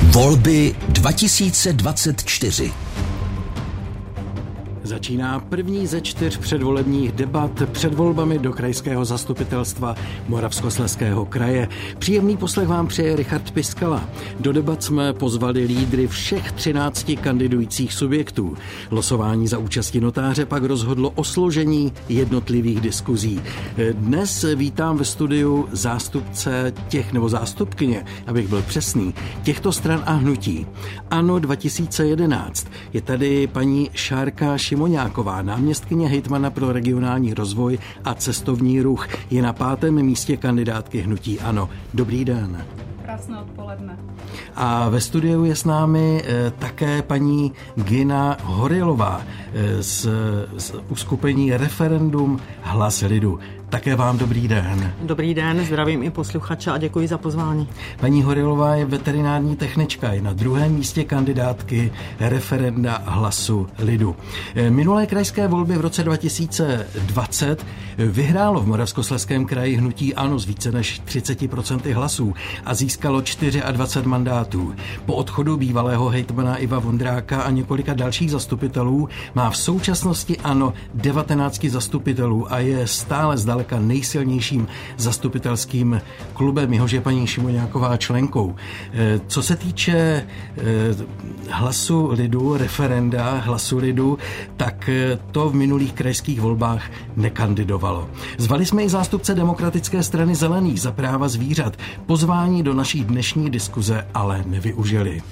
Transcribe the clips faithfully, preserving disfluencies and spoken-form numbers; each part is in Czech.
Volby dva tisíce dvacet čtyři. Začíná první ze čtyř předvolebních debat před volbami do krajského zastupitelstva Moravskoslezského kraje. Příjemný poslech vám přeje Richard Piskala. Do debat jsme pozvali lídry všech třinácti kandidujících subjektů. Losování za účasti notáře pak rozhodlo o složení jednotlivých diskuzí. Dnes vítám ve studiu zástupce těch, nebo zástupkyně, abych byl přesný, těchto stran a hnutí. ANO dva tisíce jedenáct. Je tady paní Šárka Šimoňáková, náměstkyně hejtmana pro regionální rozvoj a cestovní ruch. Je na pátém místě kandidátky hnutí ANO. Dobrý den. Krásné odpoledne. A ve studiu je s námi e, také paní Gina Horilová e, z, z uskupení Referendum Hlas lidu. Také vám dobrý den. Dobrý den, zdravím i posluchače a děkuji za pozvání. Paní Horilová je veterinární technička, je na druhém místě kandidátky Referenda Hlasu lidu. Minulé krajské volby v roce dva tisíce dvacet vyhrálo v Moravskoslezském kraji hnutí ANO z více než třicet procent hlasů a získalo dvacet čtyři mandátů. Po odchodu bývalého hejtmana Iva Vondráka a několika dalších zastupitelů má v současnosti ANO devatenáct zastupitelů a je stále zdaleka nejsilnějším zastupitelským klubem, jehož je paní Šimoňáková členkou. Co se týče Hlasu lidu, referenda Hlasu lidu, tak to v minulých krajských volbách nekandidovalo. Zvali jsme i zástupce Demokratické strany zelených za práva zvířat. Pozvání do naší dnešní diskuze ale nevyužili.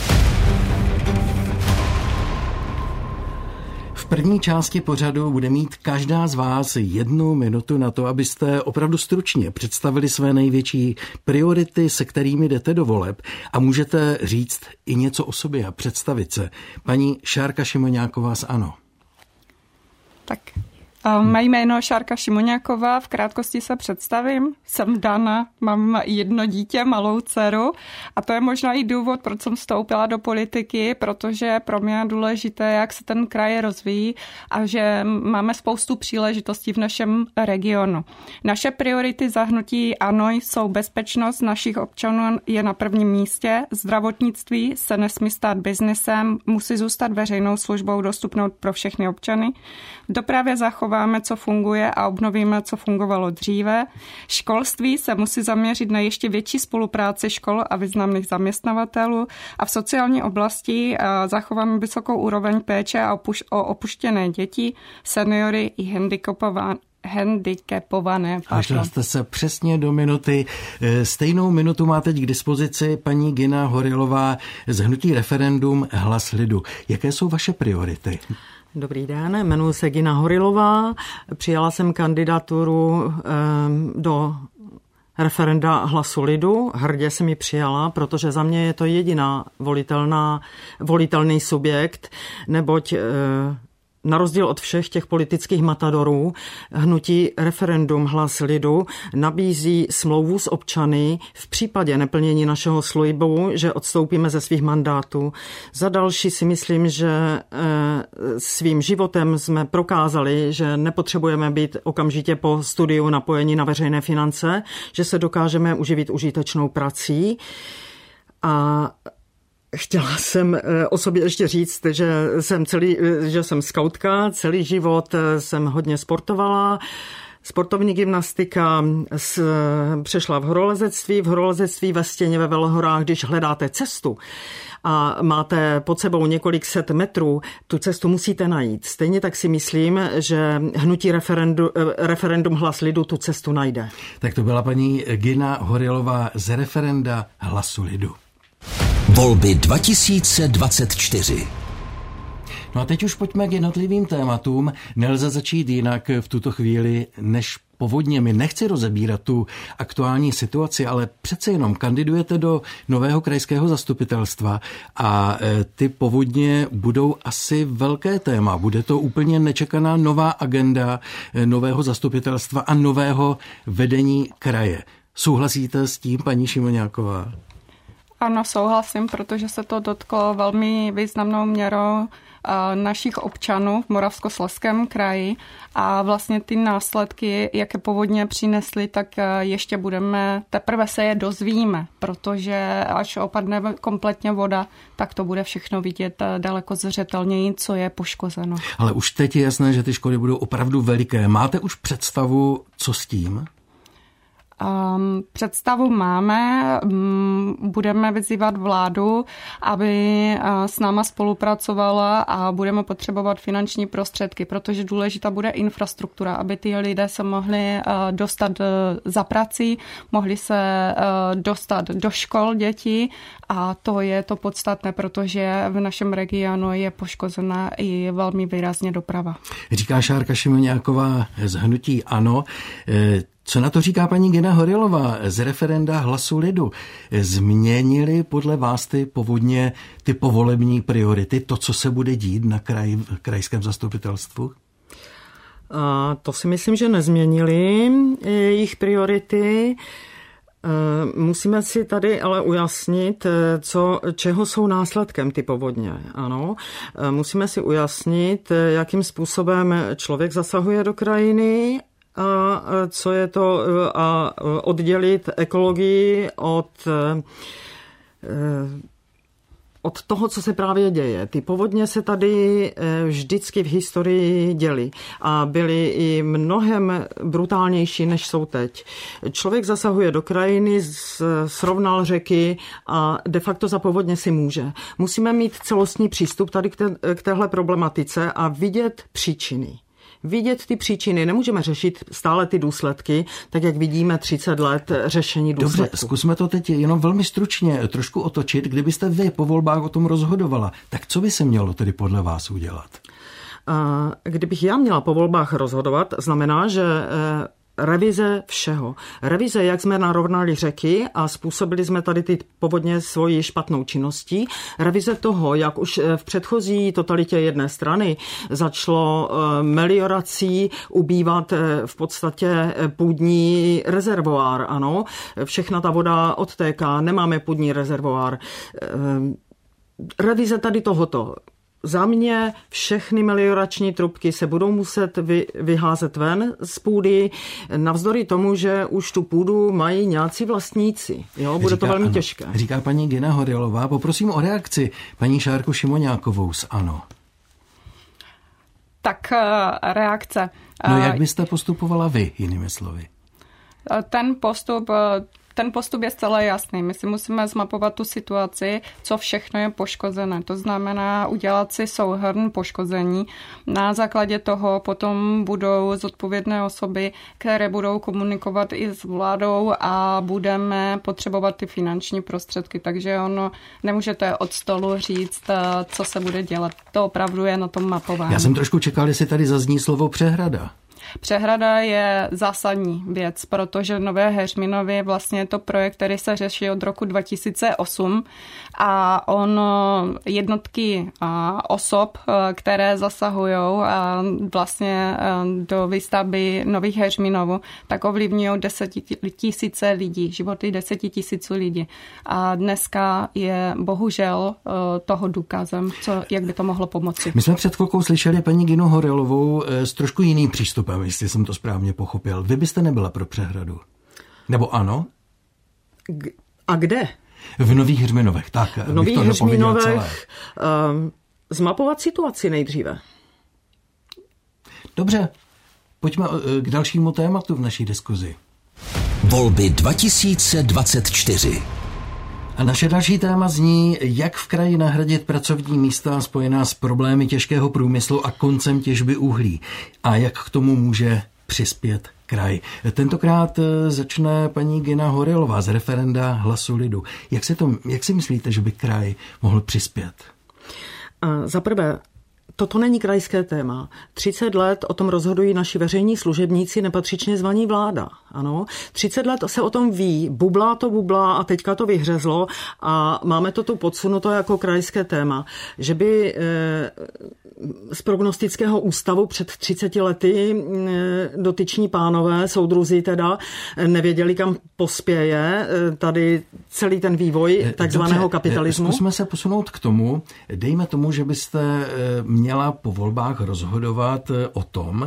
V první části pořadu bude mít každá z vás jednu minutu na to, abyste opravdu stručně představili své největší priority, se kterými jdete do voleb, a můžete říct i něco o sobě a představit se. Paní Šárka Šimoňáková z ANO. Tak. Mé jméno Šárka Šimoňáková, v krátkosti se představím. Jsem Dana, mám jedno dítě, malou dceru, a to je možná i důvod, proč jsem vstoupila do politiky, protože pro mě je důležité, jak se ten kraj rozvíjí a že máme spoustu příležitostí v našem regionu. Naše priority za hnutí ANO jsou bezpečnost našich občanů je na prvním místě, zdravotnictví se nesmí stát biznesem, musí zůstat veřejnou službou dostupnou pro všechny občany. V dopravě zachováme, co funguje, a obnovíme, co fungovalo dříve. Školství se musí zaměřit na ještě větší spolupráci škol a významných zaměstnavatelů a v sociální oblasti zachováme vysokou úroveň péče a opuš- o opuštěné děti, seniory i handicapované. handicapované. Vešla jste se přesně do minuty. Stejnou minutu má teď k dispozici paní Gina Horilová z hnutí Referendum Hlas lidu. Jaké jsou vaše priority? Dobrý den, jmenuji se Gina Horilová. Přijala jsem kandidaturu do referenda Hlasu lidu. Hrdě jsem ji přijala, protože za mě je to jediná volitelná, volitelný subjekt, neboť na rozdíl od všech těch politických matadorů, hnutí Referendum Hlas lidu nabízí smlouvu s občany v případě neplnění našeho slibu, že odstoupíme ze svých mandátů. Za další si myslím, že svým životem jsme prokázali, že nepotřebujeme být okamžitě po studiu napojení na veřejné finance, že se dokážeme uživit užitečnou prací. A chtěla jsem o sobě ještě říct, že jsem, celý, že jsem skautka, celý život jsem hodně sportovala. Sportovní gymnastika přešla v horolezectví. V horolezectví ve Stěně ve Velhorách, když hledáte cestu a máte pod sebou několik set metrů, tu cestu musíte najít. Stejně tak si myslím, že hnutí referendu, Referendum Hlas lidu tu cestu najde. Tak to byla paní Gina Horilová z Referenda Hlasu lidu. Volby dva tisíce dvacet čtyři. No a teď už pojďme k jednotlivým tématům. Nelze začít jinak v tuto chvíli než povodněmi. Nechci rozebírat tu aktuální situaci, ale přece jenom kandidujete do nového krajského zastupitelstva a ty povodně budou asi velké téma. Bude to úplně nečekaná nová agenda nového zastupitelstva a nového vedení kraje. Souhlasíte s tím, paní Šimoňáková? Ano, souhlasím, protože se to dotklo velmi významnou měrou našich občanů v Moravskoslezském kraji a vlastně ty následky, jaké povodně přinesly, tak ještě budeme, teprve se je dozvíme, protože až opadne kompletně voda, tak to bude všechno vidět daleko zřetelněji, co je poškozeno. Ale už teď je jasné, že ty škody budou opravdu veliké. Máte už představu, co s tím? Um, představu máme, um, budeme vyzývat vládu, aby uh, s náma spolupracovala a budeme potřebovat finanční prostředky, protože důležitá bude infrastruktura, aby ty lidé se mohli uh, dostat uh, za prací, mohli se uh, dostat do škol dětí a to je to podstatné, protože v našem regionu je poškozena i velmi výrazně doprava. Říká Šárka Šimoniáková z hnutí ANO. Co na to říká paní Gina Horilová z referenda Hlasu lidu? Změnily podle vás ty povodně, ty povolební priority, to, co se bude dít na kraj, krajském zastupitelstvu? A to si myslím, že nezměnily jejich priority. Musíme si tady ale ujasnit, co, čeho jsou následkem ty povodně. Ano, musíme si ujasnit, jakým způsobem člověk zasahuje do krajiny a co je to, a oddělit ekologii od, od toho, co se právě děje. Ty povodně se tady vždycky v historii děly a byly i mnohem brutálnější, než jsou teď. Člověk zasahuje do krajiny, srovnal řeky a de facto za povodně si může. Musíme mít celostní přístup tady k, té, k téhle problematice a vidět příčiny. Vidět ty příčiny, nemůžeme řešit stále ty důsledky, tak jak vidíme třicet let řešení důsledků. Dobře, zkusme to teď jenom velmi stručně trošku otočit. Kdybyste vy po volbách o tom rozhodovala, tak co by se mělo tedy podle vás udělat? Kdybych já měla po volbách rozhodovat, znamená, že revize všeho. Revize, jak jsme narovnali řeky a způsobili jsme tady ty povodně svoji špatnou činností. Revize toho, jak už v předchozí totalitě jedné strany začalo meliorací ubývat v podstatě půdní rezervoár. Ano, všechna ta voda odtéká, nemáme půdní rezervoár. Revize tady tohoto. Za mě všechny meliorační trubky se budou muset vy, vyházet ven z půdy, navzdory tomu, že už tu půdu mají nějací vlastníci. Jo, bude říká, to velmi ano, těžké. Říká paní Gina Horilová. Poprosím o reakci paní Šárku Šimoniákovou z ANO. Tak reakce. No jak byste postupovala vy, jinými slovy? Ten postup... Ten postup je zcela jasný. My si musíme zmapovat tu situaci, co všechno je poškozené. To znamená udělat si souhrn poškození. Na základě toho potom budou zodpovědné osoby, které budou komunikovat i s vládou a budeme potřebovat ty finanční prostředky. Takže ono nemůžete od stolu říct, co se bude dělat. To opravdu je na tom mapování. Já jsem trošku čekal, jestli tady zazní slovo přehrada. Přehrada je zásadní věc, protože Nové Heřminovy vlastně je to projekt, který se řeší od roku dva tisíce osm a on jednotky osob, které zasahují vlastně do výstavby Nových Heřminovů, tak ovlivňují desetitisíce lidí, životy desetitisíců lidí. A dneska je bohužel toho důkazem, co, jak by to mohlo pomoci. My jsme před chvilkou slyšeli paní Ginu Horilovou s trošku jiným přístupem, jestli jsem to správně pochopil. Vy byste nebyla pro přehradu? Nebo ano? A kde? V Nových Heřminovech, tak. V Nových Heřminovech um, zmapovat situaci nejdříve. Dobře, pojďme k dalšímu tématu v naší diskuzi. Volby dva tisíce dvacet čtyři. A naše další téma zní, jak v kraji nahradit pracovní místa spojená s problémy těžkého průmyslu a koncem těžby uhlí. A jak k tomu může přispět kraj. Tentokrát začne paní Gina Horilová z referenda Hlasu lidu. Jak si, to, jak si myslíte, že by kraj mohl přispět? Za prvé, toto není krajské téma. třicet let o tom rozhodují naši veřejní služebníci, nepatřičně zvaní vláda. Ano, třicet let se o tom ví, bublá to bublá a teďka to vyhřezlo a máme to tu podsunuto jako krajské téma, že by z prognostického ústavu před třiceti lety dotyční pánové, soudruzi teda, nevěděli, kam pospěje tady celý ten vývoj takzvaného kapitalismu. Zkusme se posunout k tomu, dejme tomu, že byste měla po volbách rozhodovat o tom,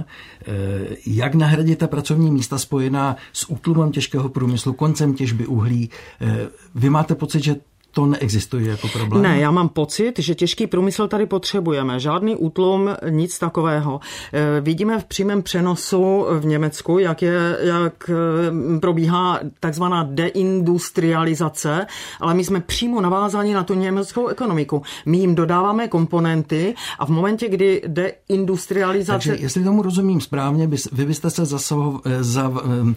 jak nahradit ta pracovní místa spojená s útlumem těžkého průmyslu, koncem těžby uhlí. Vy máte pocit, že to neexistuje jako problém? Ne, já mám pocit, že těžký průmysl tady potřebujeme. Žádný útlum, nic takového. Vidíme v přímém přenosu v Německu, jak, je, jak probíhá takzvaná deindustrializace, ale my jsme přímo navázáni na tu německou ekonomiku. My jim dodáváme komponenty a v momentě, kdy deindustrializace... Takže jestli tomu rozumím správně, vy byste se zasaho, za,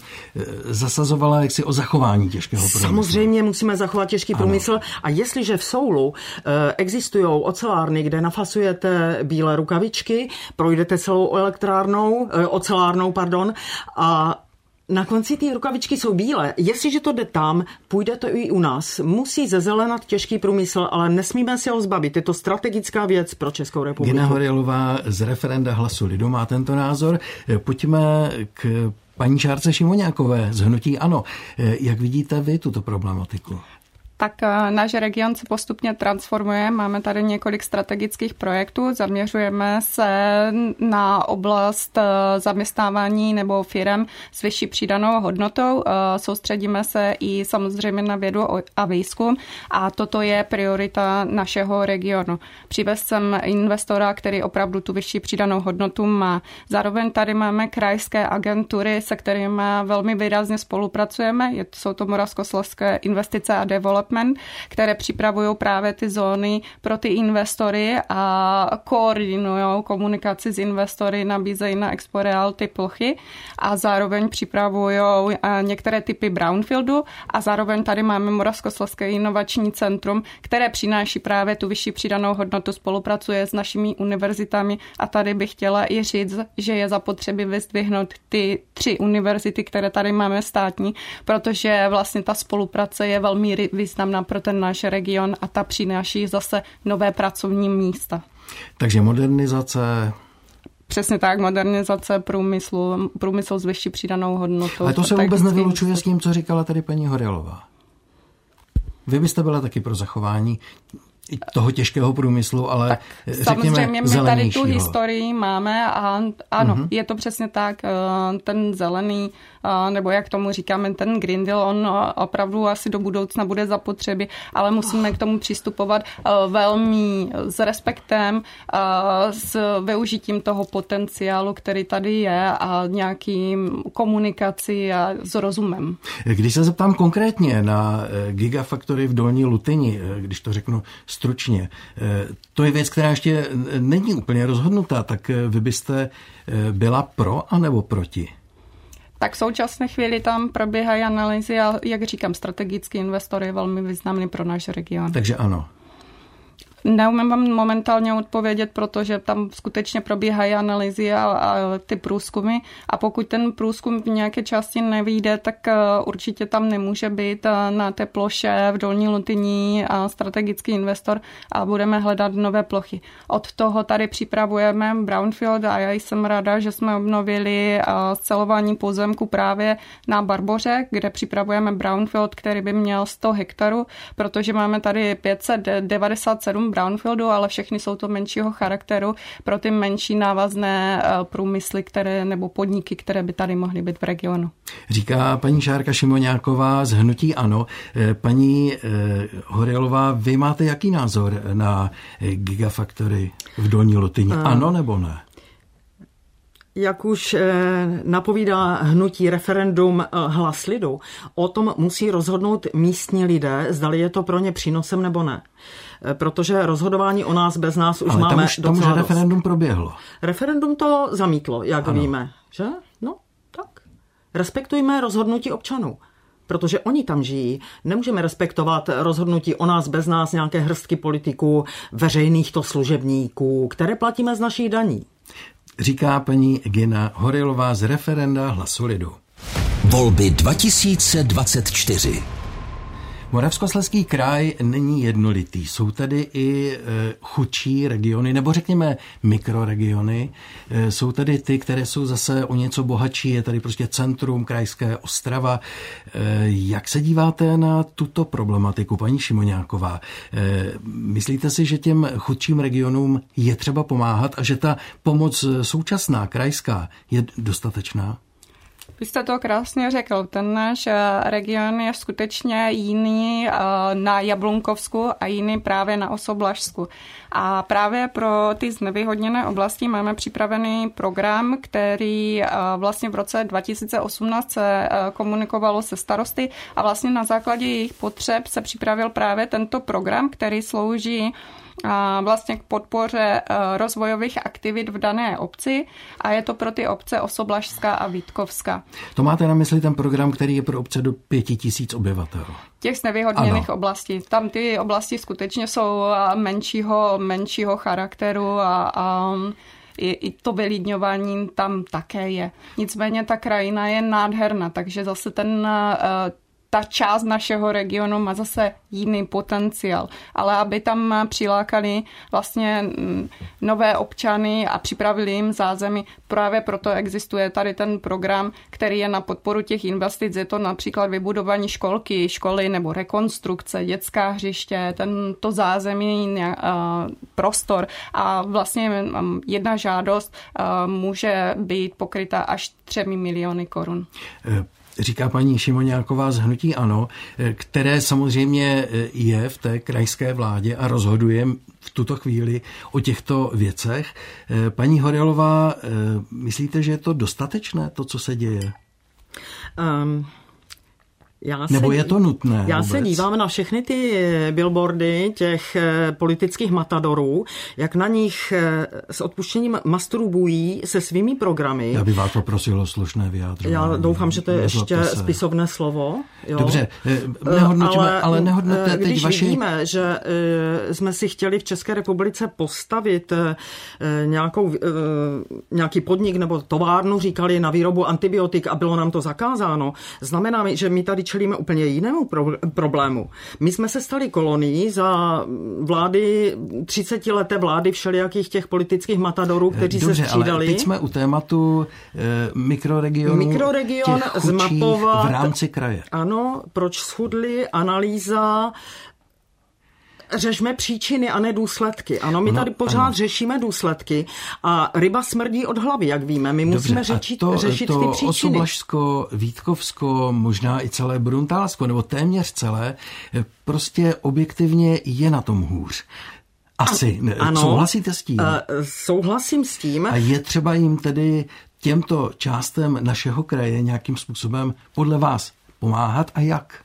zasazovala jaksi o zachování těžkého průmyslu. Samozřejmě musíme zachovat těžký ano. průmysl. A jestliže v Soulu e, existují ocelárny, kde nafasujete bílé rukavičky, projdete celou elektrárnou, e, ocelárnou, pardon, a na konci ty rukavičky jsou bílé. Jestliže to jde tam, půjde to i u nás. Musí zezelenat těžký průmysl, ale nesmíme se ho zbavit. Je to strategická věc pro Českou republiku. Gina Horylová z referenda Hlasu lidu má tento názor. Pojďme k paní Šárce Šimoňákové z hnutí ANO. Jak vidíte vy tuto problematiku? Tak náš region se postupně transformuje. Máme tady několik strategických projektů. Zaměřujeme se na oblast zaměstnávání nebo firem s vyšší přidanou hodnotou. Soustředíme se i samozřejmě na vědu a výzkum a toto je priorita našeho regionu. Přivez jsem investora, který opravdu tu vyšší přidanou hodnotu má. Zároveň tady máme krajské agentury, se kterými velmi výrazně spolupracujeme. Jsou to Moravskoslezské investice a development, které připravují právě ty zóny pro ty investory a koordinují komunikaci s investory, nabízejí na Exporeal ty plochy a zároveň připravují některé typy brownfieldu a zároveň tady máme Moravskoslezské inovační centrum, které přináší právě tu vyšší přidanou hodnotu, spolupracuje s našimi univerzitami a tady bych chtěla i říct, že je zapotřebí vyzdvihnout ty tři univerzity, které tady máme státní, protože vlastně ta spolupráce je velmi významná pro ten náš region a ta přináší zase nové pracovní místa. Takže modernizace... Přesně tak, modernizace průmyslu, průmysl s vyšší přidanou hodnotou. Ale to se vůbec nevylučuje s tím, co říkala tady paní Horylová. Vy byste byla taky pro zachování toho těžkého průmyslu, ale tak řekněme samozřejmě my tady tu historii máme a ano, uh-huh. je to přesně tak, ten zelený, nebo jak tomu říkáme, ten Green Deal, on opravdu asi do budoucna bude zapotřebí, ale musíme k tomu přistupovat velmi s respektem, s využitím toho potenciálu, který tady je a nějaký komunikaci a s rozumem. Když se zeptám konkrétně na Gigafactory v Dolní Lutyni, když to řeknu stručně, to je věc, která ještě není úplně rozhodnutá, tak vy byste byla pro anebo proti? Tak v současné chvíli tam probíhají analýzy a, jak říkám, strategický investor je velmi významný pro náš region. Takže ano. Neumím vám momentálně odpovědět, protože tam skutečně probíhají analýzy a, a ty průzkumy a pokud ten průzkum v nějaké části nevyjde, tak určitě tam nemůže být na té ploše v Dolní Lutyni strategický investor a budeme hledat nové plochy. Od toho tady připravujeme brownfield a já jsem ráda, že jsme obnovili scelování pozemku právě na Barboře, kde připravujeme brownfield, který by měl sto hektarů, protože máme tady pět set devadesát sedm brownfieldu, ale všechny jsou to menšího charakteru pro ty menší návazné průmysly, které, nebo podniky, které by tady mohly být v regionu. Říká paní Šárka Šimoňáková z hnutí ANO. Paní Horylová, vy máte jaký názor na Gigafactory v Dolní Lutyni? Ano nebo ne? Jak už napovídá hnutí referendum Hlas lidu, o tom musí rozhodnout místní lidé, zdali je to pro ně přínosem nebo ne. Protože rozhodování o nás bez nás už ale máme tam už, tam docela už referendum proběhlo. Referendum to zamítlo, jak ano. víme. Že? No, tak. Respektujme rozhodnutí občanů. Protože oni tam žijí. Nemůžeme respektovat rozhodnutí o nás bez nás nějaké hrstky politiků, veřejných to služebníků, které platíme z našich daní. Říká paní Gina Horylová z referenda Hlasu lidu. Volby dva tisíce dvacet čtyři. Moravskoslezský kraj není jednolitý. Jsou tady i e, chudší regiony, nebo řekněme mikroregiony. E, jsou tady ty, které jsou zase o něco bohatší. Je tady prostě centrum, krajské Ostrava. E, jak se díváte na tuto problematiku, paní Šimoňáková? E, myslíte si, že těm chudším regionům je třeba pomáhat a že ta pomoc současná, krajská, je dostatečná? Vy jste to krásně řekl, ten náš region je skutečně jiný na Jablunkovsku a jiný právě na Osoblažsku. A právě pro ty znevýhodněné oblasti máme připravený program, který vlastně v roce dva tisíce osmnáct se komunikovalo se starosty a vlastně na základě jejich potřeb se připravil právě tento program, který slouží a vlastně k podpoře rozvojových aktivit v dané obci a je to pro ty obce Osoblažská a Vítkovská. To máte na mysli ten program, který je pro obce do pěti tisíc obyvatel? Těch znevýhodněných oblastí. Tam ty oblasti skutečně jsou menšího, menšího charakteru a, a i, i to vylidňování tam také je. Nicméně ta krajina je nádherná, takže zase ten ta část našeho regionu má zase jiný potenciál. Ale aby tam přilákali vlastně nové občany a připravili jim zázemí, právě proto existuje tady ten program, který je na podporu těch investic. Je to například vybudování školky, školy nebo rekonstrukce, dětská hřiště, tento zázemí, prostor. A vlastně jedna žádost může být pokryta až třemi miliony korun. Říká paní Šimoňáková z Hnutí ANO, které samozřejmě je v té krajské vládě a rozhoduje v tuto chvíli o těchto věcech. Paní Horelová, myslíte, že je to dostatečné, to, co se děje? Um... Já se, Nebo je to nutné? Já vůbec? se dívám na všechny ty billboardy těch politických matadorů, jak na nich s odpuštěním masturbují se svými programy. Já bych vás poprosil o slušné vyjádření. Já doufám, že to je ještě se. spisovné slovo. Jo. Dobře, nehodnotíme, ale, ale nehodnoťte teď když vaši... vidíme, že jsme si chtěli v České republice postavit nějakou, nějaký podnik nebo továrnu, říkali na výrobu antibiotik a bylo nám to zakázáno, znamená, že my tady čelíme úplně jinému pro- problému. My jsme se stali kolonií za vlády, třicetileté vlády všelijakých těch politických matadorů, kteří Dobře, se střídali. Ale teď jsme u tématu e, mikroregionu, Mikroregion těch chudších zmapovat, v rámci kraje. Ano, proč schudli, analýza, řešme příčiny a ne důsledky. Ano, my no, tady pořád ano. řešíme důsledky a ryba smrdí od hlavy, jak víme. My Dobře, musíme řečit, to, řešit to ty příčiny. Osoblažsko, Vítkovsko, možná i celé Bruntálsko, nebo téměř celé, prostě objektivně je na tom hůř. Asi. Ano, souhlasíte s tím? Uh, souhlasím s tím. A je třeba jim tedy těmto částem našeho kraje nějakým způsobem podle vás pomáhat a jak?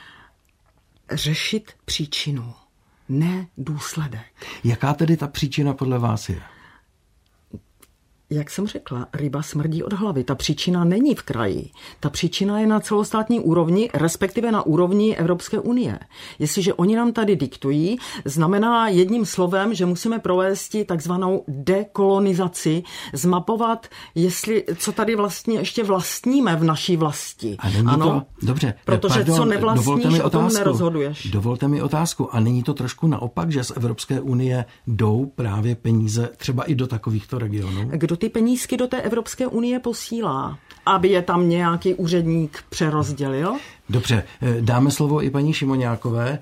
Řešit příčinu, ne důsledek. Jaká tedy ta příčina podle vás je? Jak jsem řekla, ryba smrdí od hlavy. Ta příčina není v kraji. Ta příčina je na celostátní úrovni, respektive na úrovni Evropské unie. Jestliže oni nám tady diktují, znamená jedním slovem, že musíme provést takzvanou dekolonizaci, zmapovat, jestli, co tady vlastně ještě vlastníme v naší vlasti. A není ano? To, dobře, protože pardon, co nevlastníš, o tom otázku, nerozhoduješ. Dovolte mi otázku. A není to trošku naopak, že z Evropské unie jdou právě peníze třeba i do takovýchto regionů? Kdo ty penízky do té Evropské unie posílá, aby je tam nějaký úředník přerozdělil? Dobře, dáme slovo i paní Šimoňákové.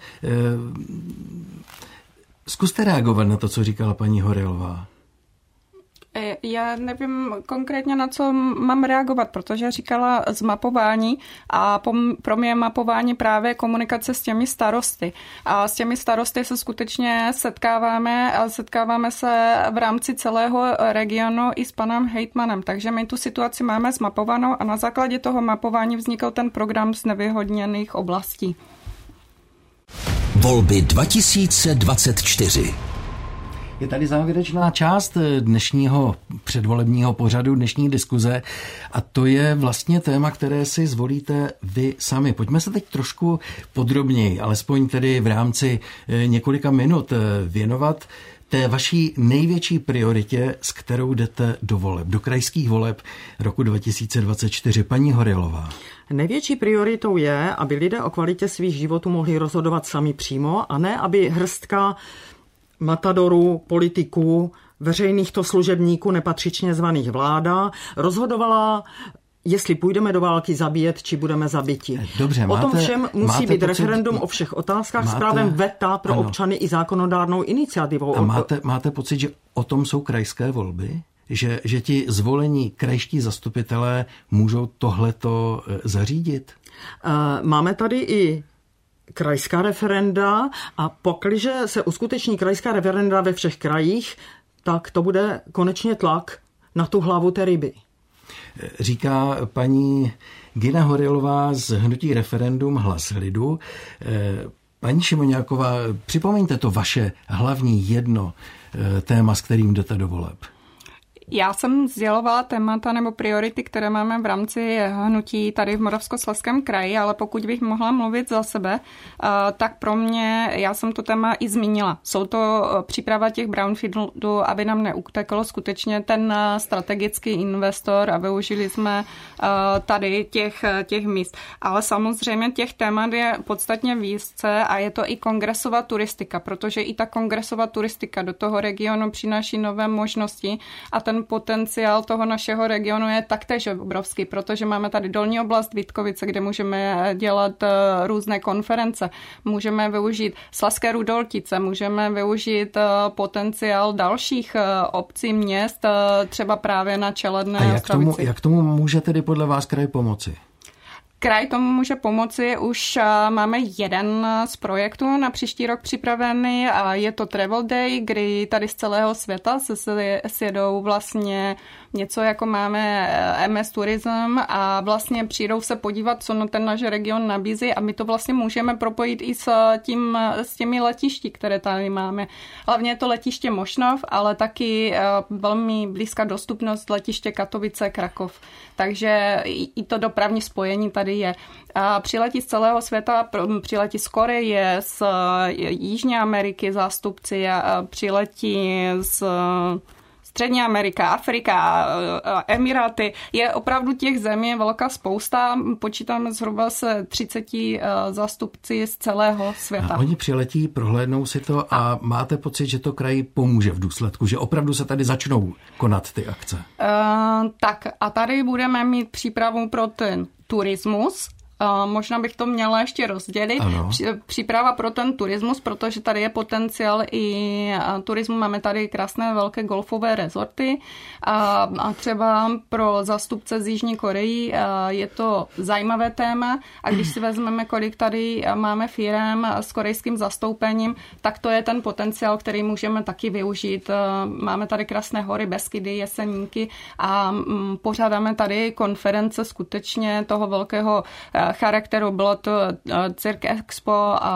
Zkuste reagovat na to, co říkala paní Horelová. Já nevím konkrétně, na co mám reagovat, protože říkala zmapování a pro mě je mapování právě komunikace s těmi starosty. A s těmi starosty se skutečně setkáváme a setkáváme se v rámci celého regionu i s panem hejtmanem. Takže my tu situaci máme zmapovanou a na základě toho mapování vznikl ten program z nevyhodněných oblastí. Volby dva tisíce dvacet čtyři. Je tady závěrečná část dnešního předvolebního pořadu, dnešní diskuze a to je vlastně téma, které si zvolíte vy sami. Pojďme se teď trošku podrobněji, alespoň tedy v rámci několika minut věnovat té vaší největší prioritě, s kterou jdete do voleb, do krajských voleb roku dva tisíce dvacet čtyři. Paní Horilová. Největší prioritou je, aby lidé o kvalitě svých životů mohli rozhodovat sami přímo a ne, aby hrstka matadorů, politiků, veřejných to služebníků, nepatřičně zvaných vláda, rozhodovala, jestli půjdeme do války zabíjet, či budeme zabiti. Dobře, o tom máte, všem musí být pocit, referendum o všech otázkách máte, s právem veta pro ano. občany i zákonodárnou iniciativou. A máte, máte pocit, že o tom jsou krajské volby? Že, že ti zvolení krajští zastupitelé můžou tohleto zařídit? Máme tady i krajská referenda a pakliže se uskuteční krajská referenda ve všech krajích, tak to bude konečně tlak na tu hlavu té ryby. Říká paní Gina Horilová z hnutí Referendum Hlas lidu. Paní Šimoniáková, připomeňte to vaše hlavní jedno téma, s kterým jdete do voleb. Já jsem sdělovala témata nebo priority, které máme v rámci hnutí tady v Moravskoslezském kraji, ale pokud bych mohla mluvit za sebe, tak pro mě, já jsem to téma i zmínila. Jsou to příprava těch brownfieldů, aby nám neutekl skutečně ten strategický investor a využili jsme tady těch, těch míst. Ale samozřejmě těch témat je podstatně více a je to i kongresová turistika, protože i ta kongresová turistika do toho regionu přináší nové možnosti a ten potenciál toho našeho regionu je taktéž obrovský, protože máme tady dolní oblast Vítkovice, kde můžeme dělat různé konference, můžeme využít Slezské Rudoltice, můžeme využít potenciál dalších obcí, měst, třeba právě na Čeledné. A jak tomu, jak tomu může tedy podle vás kraj pomoci? Kraj tomu může pomoci, už máme jeden z projektů na příští rok připravený a je to Travel Day, kdy tady z celého světa se sjedou vlastně něco jako máme M S Tourism a vlastně přijdou se podívat, co no ten náš region nabízí a my to vlastně můžeme propojit i s, tím, s těmi letišti, které tady máme. Hlavně je to letiště Mošnov, ale taky velmi blízká dostupnost letiště Katovice, Krakov. Takže i to dopravní spojení tady je. A přiletí z celého světa, přiletí z Koreje, z Jižní Ameriky zástupci, přiletí z Střední Amerika, Afrika, Emiráty. Je opravdu těch zemí velká spousta. Počítáme zhruba se třiceti zástupci z celého světa. A oni přiletí, prohlédnou si to a máte pocit, že to kraji pomůže v důsledku, že opravdu se tady začnou konat ty akce? Uh, tak a tady budeme mít přípravu pro ten turismus. Uh, možná bych to měla ještě rozdělit. Ano. Příprava pro ten turismus, protože tady je potenciál i uh, turismu. Máme tady krásné velké golfové rezorty a, a třeba pro zástupce z Jižní Koreji uh, je to zajímavé téma a když si vezmeme, kolik tady máme firem s korejským zastoupením, tak to je ten potenciál, který můžeme taky využít. Uh, máme tady krásné hory, Beskydy, Jeseníky a um, pořádáme tady konference skutečně toho velkého uh, charakteru. Bylo to Cirque Expo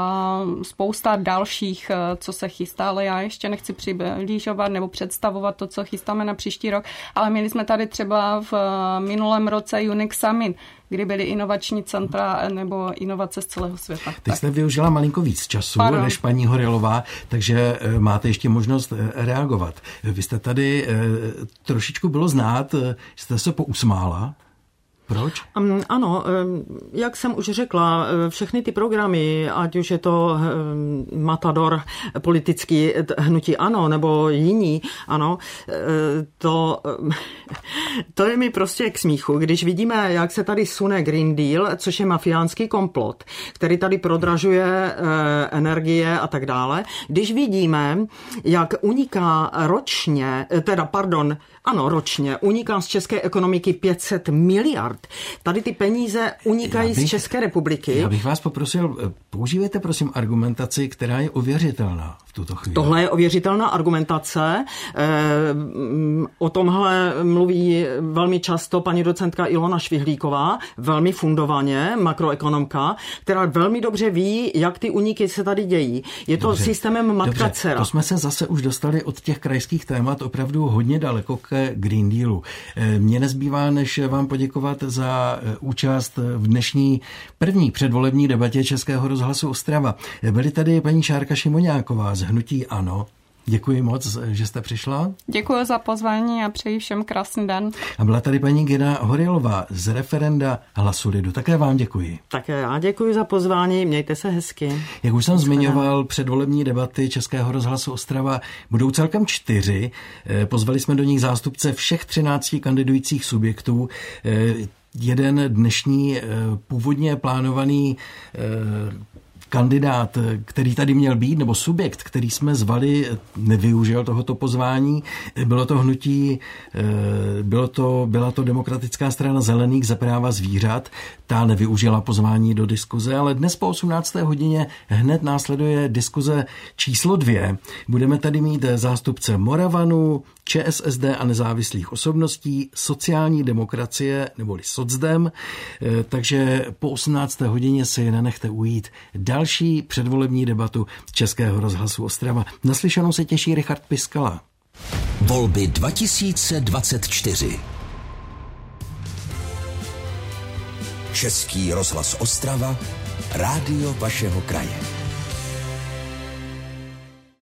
a spousta dalších, co se chystá, ale já ještě nechci přiblížovat nebo představovat to, co chystáme na příští rok, ale měli jsme tady třeba v minulém roce Unix Summit, kdy byly inovační centra nebo inovace z celého světa. Teď jste využila malinko víc času Pardon. než paní Horilová, takže máte ještě možnost reagovat. Vy jste tady trošičku bylo znát, že jste se pousmála. Proč? Um, ano, jak jsem už řekla, všechny ty programy, ať už je to um, Matador, politický hnutí ANO, nebo jiní, ano, to, to je mi prostě k smíchu. Když vidíme, jak se tady sune Green Deal, což je mafiánský komplot, který tady prodražuje uh, energie a tak dále, když vidíme, jak uniká ročně, teda pardon, ano, ročně uniká z české ekonomiky pět set miliard. Tady ty peníze unikají bych, z České republiky. Já bych vás poprosil, používejte prosím argumentaci, která je ověřitelná v tuto chvíli. Tohle je ověřitelná argumentace. O tomhle mluví velmi často paní docentka Ilona Švihlíková, velmi fundovaně, makroekonomka, která velmi dobře ví, jak ty úniky se tady dějí. Je to dobře, systémem matka-dcera. To jsme se zase už dostali od těch krajských témat opravdu hodně daleko ke Green Dealu. Mně nezbývá, než vám poděkovat za účast v dnešní první předvolební debatě Českého rozhlasu Ostrava. Byly tady paní Šárka Šimoniáková z hnutí ANO. děkuji moc, že jste přišla. Děkuji za pozvání a přeji všem krásný den. A byla tady paní Gina Horilová z referenda Hlasu lidu. Také vám děkuji. Také já děkuji za pozvání, mějte se hezky. Jak už jsem zmiňoval, předvolební debaty Českého rozhlasu Ostrava budou celkem čtyři. Pozvali jsme do nich zástupce všech třinácti kandidujících subjektů. Jeden dnešní původně plánovaný kandidát, který tady měl být, nebo subjekt, který jsme zvali, nevyužil tohoto pozvání. Bylo to hnutí, bylo to, byla to Demokratická strana zelených za práva zvířat. Ta nevyužila pozvání do diskuze, ale dnes po osmnácté hodině hned následuje diskuze číslo dvě. Budeme tady mít zástupce Moravanů, ČSSD a nezávislých osobností, sociální demokracie neboli socdem, takže po osmnácté hodině si nenechte ujít další předvolební debatu Českého rozhlasu Ostrava. Naslyšenou se těší Richard Piskala. Volby dva tisíce dvacet čtyři. Český rozhlas Ostrava, rádio vašeho kraje.